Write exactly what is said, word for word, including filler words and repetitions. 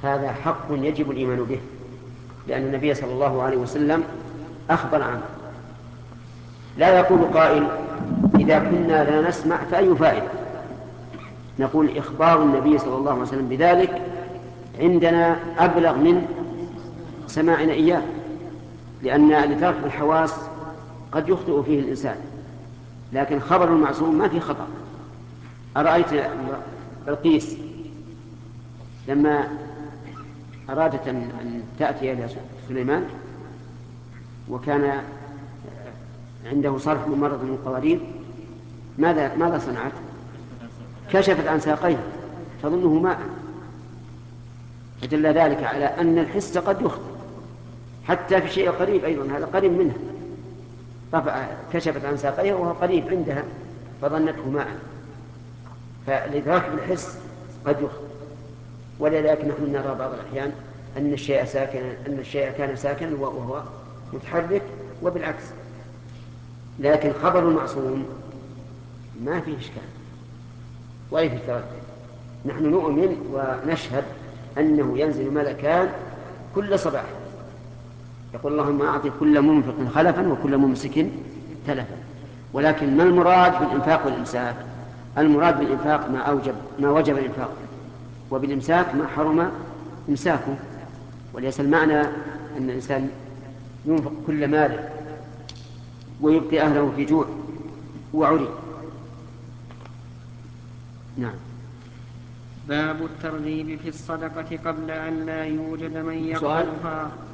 هذا حق يجب الإيمان به، لأن النبي صلى الله عليه وسلم أخبر عنه. لا يقول قائل إذا كنا لا نسمع فأي فائدة؟ نقول إخبار النبي صلى الله عليه وسلم بذلك عندنا أبلغ من سماعنا إياه، لأن الإدراك بالحواس قد يخطئ فيه الإنسان، لكن خبر المعصوم ما فيه خطأ. أرأيت بلقيس لما أرادت أن تأتي إلى سليمان وكان عنده صرف من مرض من القوارير، ماذا ماذا صنعت؟ كشفت عن ساقيه تظنه ماء، فدل ذلك على أن الحس قد يخطئ حتى في شيء قريب، أيضا هذا قريب منها، رفع كشفت عن ساقيه وهو قريب عندها فظنته ماء، فالإدراك بالحس قد يخطئ. ولذلك نحن نرى بعض الأحيان أن الشيء ساكنا أن الشيء كان ساكنا وهو متحرك وبالعكس، لكن خبر المعصوم ما فيه إشكال ولا فيه تردد. نحن نؤمن ونشهد أنه ينزل ملكان كل صباح يقول اللهم أعطي كل منفق خلفا وكل ممسك تلفا. ولكن ما المراد بالإنفاق والإمساك؟ المراد بالإنفاق ما أوجب ما وجب الإنفاق، وبالإمساك ما حرم إمساكه. وليس المعنى أن الإنسان ينفق كل ماله ويبقي أهله في جوع وعري. نعم. باب الترغيب في الصدقة قبل أن لا يوجد من سؤال؟ يقبلها.